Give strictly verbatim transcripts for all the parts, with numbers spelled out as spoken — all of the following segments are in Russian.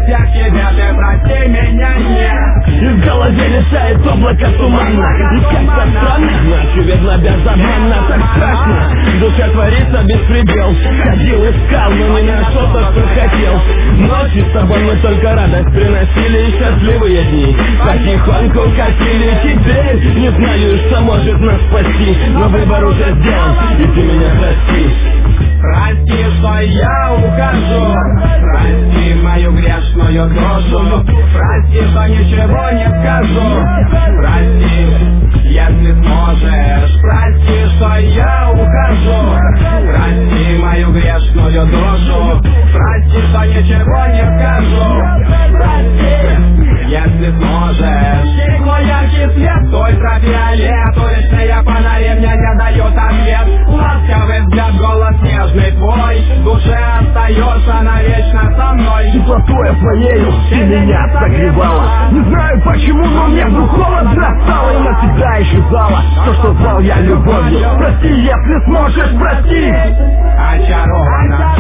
всех тебя, ты прости меня, нет. И в голове летает облако тумана, и как-то странно, ночью видно без обмана. Так страшно, в душе творится беспредел. Ходил, искал, но не нашел то, что хотел. Ночью с тобой мы только радость приносили, и счастливые дни потихоньку катили. Теперь не знаю, что может нас спасти, но выбор уже сделан, и ты меня прости. Прости, что я ухожу, прости мою грешную душу, прости, что ничего не скажу, прости, если сможешь. Прости, что я ухожу, прости мою грешную душу, прости, что ничего не скажу, прости, если сможешь. Стекло яркий свет, в ультрафиолет, уличные фонари мне не дают ответ. Ласковый взгляд, голос нежный твой, в душе остаешься навечно со мной. Теплотой твоею ты меня согревала. Не знаю почему, но мне вдруг холодно стало, и навсегда исчезала то, что звал я любовью. Прости, если сможешь, прости. Очарована,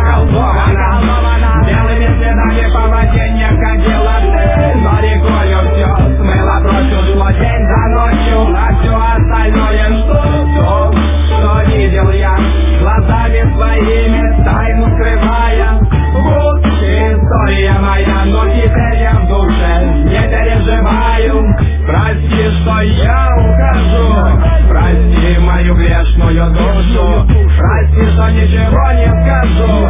околдована, белыми следами по воде не ходила ты, но рекою все смыло прочь, ушло день за ночью, а все остальное что, то, что видел я глазами своими, тайну скрывая. Вот история моя, но теперь я в душе не переживаю. Прости, что я ухожу, прости мою грешную душу, прости, что ничего не скажу,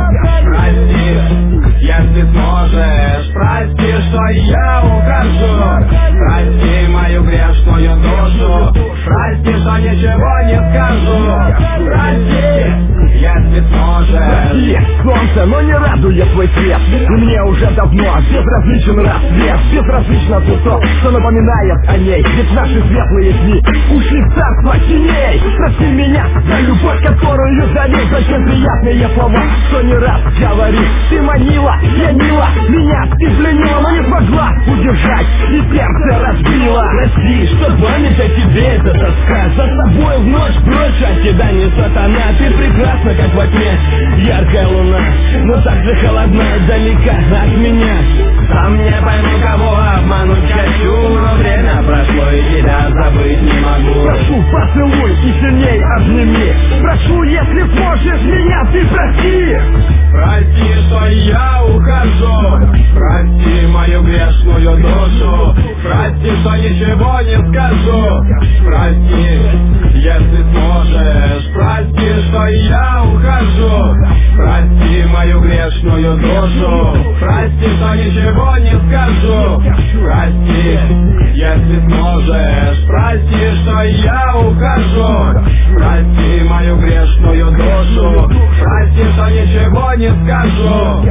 прости, если сможешь. Прости, что я ухожу, прости мою грешную душу, прости, что ничего не скажу, прости, если сможешь. Есть солнце, но не радует твой свет, и мне уже давно безразличен рассвет. Безразлично все то, что напоминает о ней, ведь наши светлые дни ушли в царство теней. Прости меня за любовь, которую дарил, за те приятные слова, что не раз говорил. Ты манила, пьянила меня, ты пленила, но не смогла удержать, и сердце разбила. Прости, что память о тебе это тоска, за тобой в ночь прочь от тебя не сатана. Ты прекрасна, как во тьме яркая луна, но так же холодна и далека от меня. Сам не пойму, кого обмануть хочу, но время прошло и тебя забыть не могу. Прошу, поцелуй и сильней обними. Прошу, если сможешь меня, ты прости. Прости, что я ухожу, прости мою грешную душу, прости, что ничего не скажу, прости, если сможешь. Прости, что я ухожу, прости мою грешную душу, прости, что ничего не скажу, прости, если сможешь. Прости, что я ухожу, прости мою грешную душу, прости, что ничего не скажу,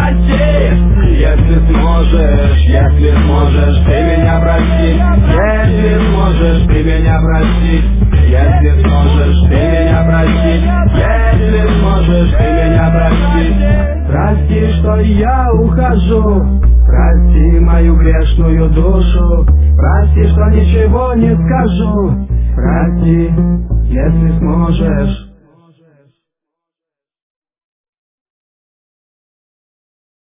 прости, если сможешь. Если сможешь, ты меня прости, если сможешь, ты меня прости, если сможешь, ты меня прости, если сможешь, ты меня прости. Прости, что я ухожу, прости мою грешную душу, прости, что ничего не скажу, прости, если сможешь.